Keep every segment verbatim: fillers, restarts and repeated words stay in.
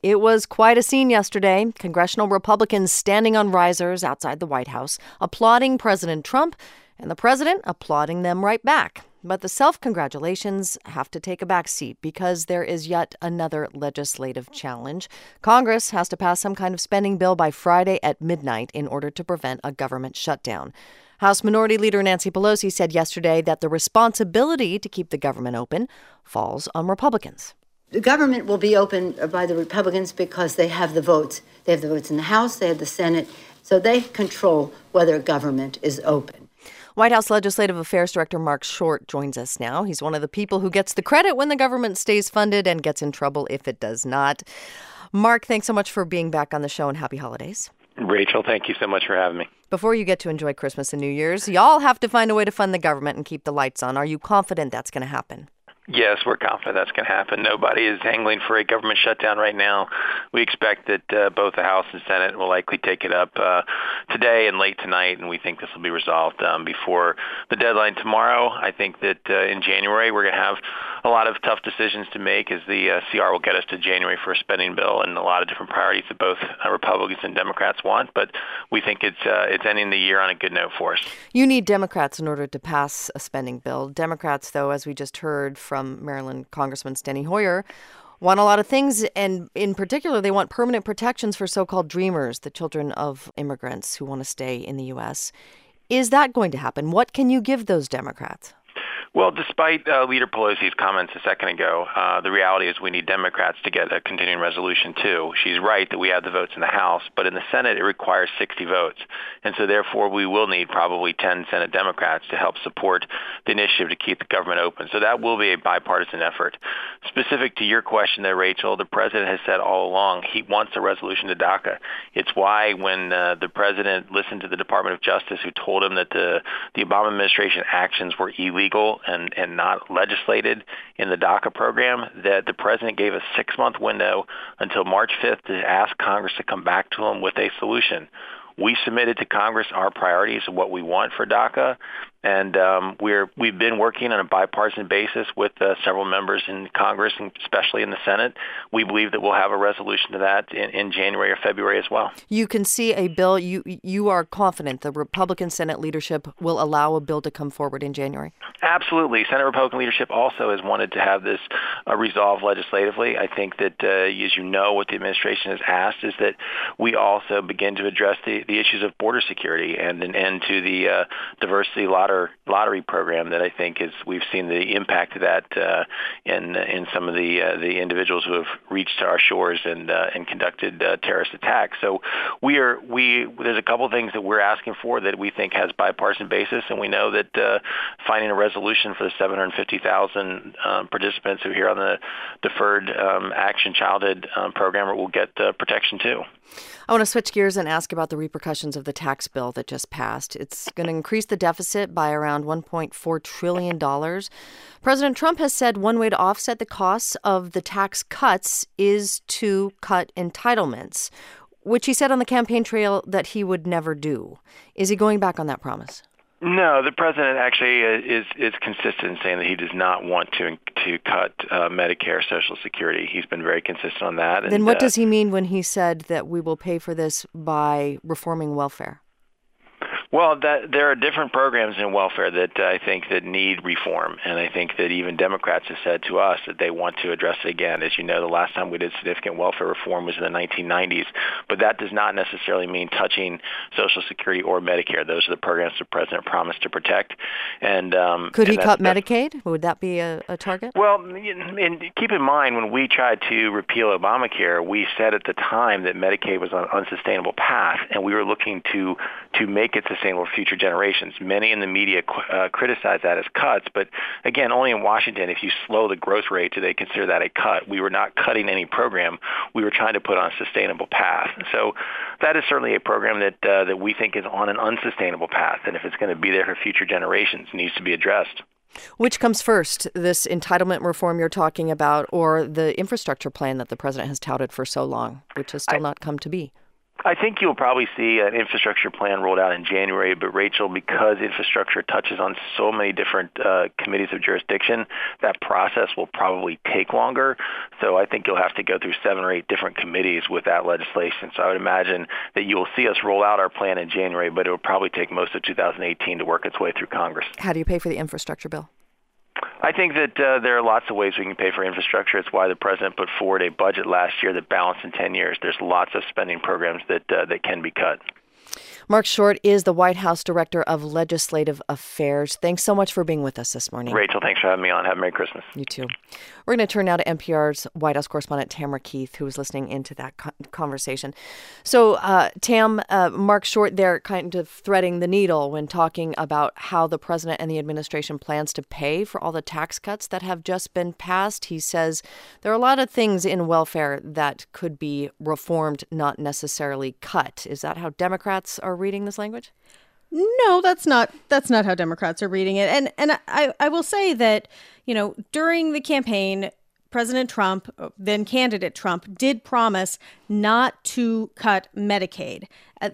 It was quite a scene yesterday. Congressional Republicans standing on risers outside the White House, applauding President Trump, and the president applauding them right back. But the self-congratulations have to take a back seat because there is yet another legislative challenge. Congress has to pass some kind of spending bill by Friday at midnight in order to prevent a government shutdown. House Minority Leader Nancy Pelosi said yesterday that the responsibility to keep the government open falls on Republicans. The government will be open by the Republicans because they have the votes. They have the votes in the House, they have the Senate, so they control whether government is open. White House Legislative Affairs Director Mark Short joins us now. He's one of the people who gets the credit when the government stays funded and gets in trouble if it does not. Mark, thanks so much for being back on the show, and happy holidays. Rachel, thank you so much for having me. Before you get to enjoy Christmas and New Year's, y'all have to find a way to fund the government and keep the lights on. Are you confident that's going to happen? Yes, we're confident that's going to happen. Nobody is angling for a government shutdown right now. We expect that uh, both the House and Senate will likely take it up uh, today and late tonight, and we think this will be resolved um, before the deadline tomorrow. I think that uh, in January we're going to have a lot of tough decisions to make as the uh, C R will get us to January for a spending bill and a lot of different priorities that both uh, Republicans and Democrats want. But we think it's uh, it's ending the year on a good note for us. You need Democrats in order to pass a spending bill. Democrats, though, as we just heard from from Maryland Congressman Steny Hoyer, want a lot of things, and in particular, they want permanent protections for so-called dreamers, the children of immigrants who want to stay in the U S. Is that going to happen? What can you give those Democrats? Well, despite uh, Leader Pelosi's comments a second ago, uh, the reality is we need Democrats to get a continuing resolution, too. She's right that we have the votes in the House, but in the Senate, it requires sixty votes. And so, therefore, we will need probably ten Senate Democrats to help support the initiative to keep the government open. So that will be a bipartisan effort. Specific to your question there, Rachel, the president has said all along he wants a resolution to DACA. It's why when uh, the president listened to the Department of Justice, who told him that the, the Obama administration actions were illegal and, and not legislated in the DACA program, that the president gave a six-month window until March fifth to ask Congress to come back to him with a solution. We submitted to Congress our priorities of what we want for DACA, and um, we're, we've been working on a bipartisan basis with uh, several members in Congress, and especially in the Senate. We believe that we'll have a resolution to that in, in January or February as well. You can see a bill. You you are confident the Republican Senate leadership will allow a bill to come forward in January? Absolutely. Senate Republican leadership also has wanted to have this uh, resolved legislatively. I think that, uh, as you know, what the administration has asked is that we also begin to address the, the issues of border security and an end to the uh, diversity lottery lottery program that I think is we've seen the impact of that uh, in in some of the uh, the individuals who have reached our shores and uh, and conducted uh, terrorist attacks. So we are we there's a couple of things that we're asking for that we think has bipartisan basis, and we know that uh, finding a resolution for the seven hundred fifty thousand um, participants who are here on the Deferred um, Action Childhood um, program will get uh, protection too. I want to switch gears and ask about the repercussions of the tax bill that just passed. It's going to increase the deficit by around one point four trillion dollars. President Trump has said one way to offset the costs of the tax cuts is to cut entitlements, which he said on the campaign trail that he would never do. Is he going back on that promise? No, the president actually is is consistent in saying that he does not want to to cut uh, Medicare, Social Security. He's been very consistent on that. Then and, what uh, does he mean when he said that we will pay for this by reforming welfare? Well, that, there are different programs in welfare that uh, I think that need reform, and I think that even Democrats have said to us that they want to address it again. As you know, the last time we did significant welfare reform was in the nineteen nineties, but that does not necessarily mean touching Social Security or Medicare. Those are the programs the president promised to protect. And um, could he and cut Medicaid? Would that be a, a target? Well, and keep in mind, when we tried to repeal Obamacare, we said at the time that Medicaid was on an unsustainable path, and we were looking to to make it sustainable for future generations. Many in the media uh, criticize that as cuts, but again, only in Washington, if you slow the growth rate, do they consider that a cut? We were not cutting any program. We were trying to put on a sustainable path. So that is certainly a program that uh, that we think is on an unsustainable path, and if it's going to be there for future generations, it needs to be addressed. Which comes first, this entitlement reform you're talking about, or the infrastructure plan that the president has touted for so long, which has still I, not come to be? I think you'll probably see an infrastructure plan rolled out in January, but Rachel, because infrastructure touches on so many different uh, committees of jurisdiction, that process will probably take longer. So I think you'll have to go through seven or eight different committees with that legislation. So I would imagine that you'll see us roll out our plan in January, but it will probably take most of two thousand eighteen to work its way through Congress. How do you pay for the infrastructure bill? I think that uh, there are lots of ways we can pay for infrastructure. It's why the president put forward a budget last year that balanced in ten years. There's lots of spending programs that uh, that can be cut. Mark Short is the White House Director of Legislative Affairs. Thanks so much for being with us this morning. Rachel, thanks for having me on. Have a Merry Christmas. You too. We're going to turn now to N P R's White House correspondent Tamara Keith, who was listening into that conversation. So, uh, Tam, uh, Mark Short there kind of threading the needle when talking about how the president and the administration plans to pay for all the tax cuts that have just been passed. He says there are a lot of things in welfare that could be reformed, not necessarily cut. Is that how Democrats are reading this language? No, that's not that's not how Democrats are reading it. And and I, I will say that, you know, during the campaign, President Trump, then candidate Trump, did promise not to cut Medicaid. Uh,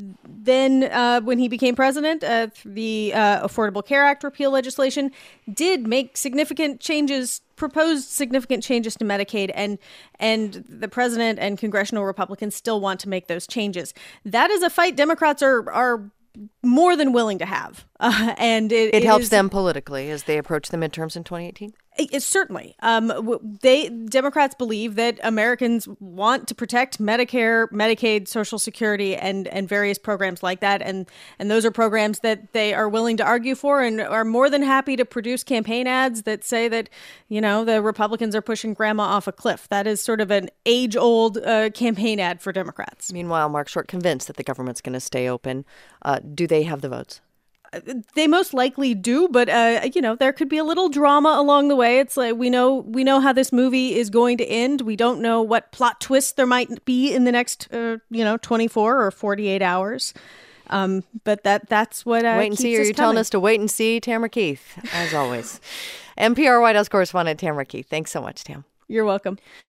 then uh, when he became president, uh, the uh, Affordable Care Act repeal legislation did make significant changes, proposed significant changes to Medicaid, and and the president and congressional Republicans still want to make those changes. That is a fight Democrats are are more than willing to have. Uh, and it, it, it helps is, them politically as they approach the midterms in twenty eighteen? It, it, certainly. Um, they Democrats believe that Americans want to protect Medicare, Medicaid, Social Security, and, and various programs like that. And, and those are programs that they are willing to argue for and are more than happy to produce campaign ads that say that, you know, the Republicans are pushing grandma off a cliff. That is sort of an age-old uh, campaign ad for Democrats. Meanwhile, Mark Short convinced that the government's going to stay open. Uh, do they have the votes? They most likely do, but uh, you know, there could be a little drama along the way. It's like we know we know how this movie is going to end. We don't know what plot twist there might be in the next, uh, you know, twenty-four or forty-eight hours. Um, but that that's what uh, wait and keeps see. Are us you coming. telling us to wait and see, Tamara Keith? As always, N P R White House correspondent Tamara Keith. Thanks so much, Tam. You're welcome.